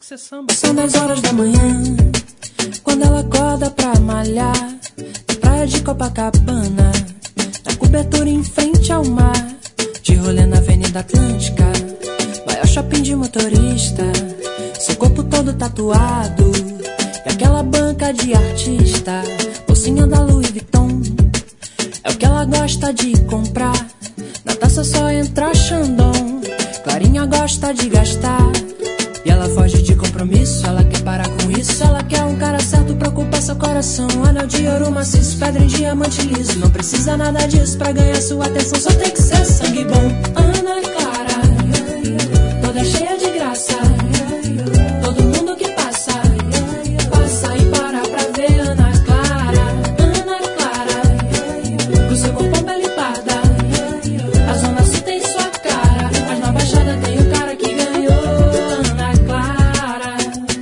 que você samba. São 10 horas da manhã, quando ela acorda pra malhar, na praia de Copacabana, na cobertura em frente ao mar, de rolê na Avenida Atlântica, maior shopping de motorista, seu corpo todo tatuado, e aquela banca de artista, bolsinha da Louis Vuitton, é o que ela gosta de comprar, na taça só entra Chandon, Clarinha gosta de gastar, e ela foge de compromisso, ela quer parar com isso, ela quer um cara certo pra ocupar seu coração. Anel de ouro maciço, pedra em diamante liso, não precisa nada disso pra ganhar sua atenção, só tem que ser sangue bom. Ana Clara, toda cheia de graça, todo mundo que passa, passa e para pra ver Ana Clara. Ana Clara, com seu corpão pele parda, a zona sul tem sua cara, mas na baixada tem o cara que ganhou. Ana Clara,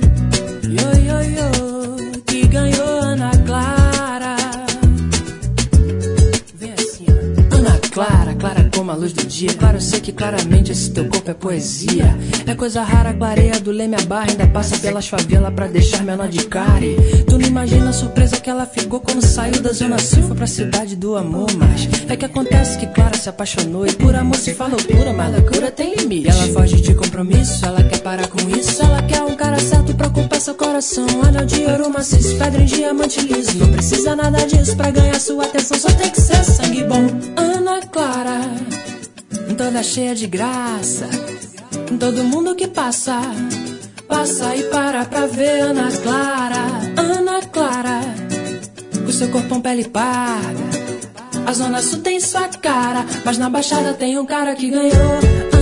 que ganhou Ana Clara. Vem assim, ó. Ana Clara, clara como a luz do dia. Claro, eu sei que claramente esse teu corpo é poesia. É coisa rara, a clareia do Leme, a barra ainda passa pelas favelas pra deixar menor de care. Tu não imagina a surpresa que ela ficou quando saiu da zona sul, foi pra cidade do amor. Mas é que acontece que Clara se apaixonou, e por amor se fala loucura, mas loucura tem limite. Ela foge de compromisso, ela quer parar com isso, ela quer um cara certo pra ocupar seu coração. Anel de ouro maciço, pedra em diamante liso, não precisa nada disso pra ganhar sua atenção, só tem que ser sangue bom. Ana Clara, toda cheia de graça, todo mundo que passa, passa e para pra ver Ana Clara. Ana Clara, com seu corpão pele parda, a zona sul tem sua cara, mas na baixada tem um cara que ganhou.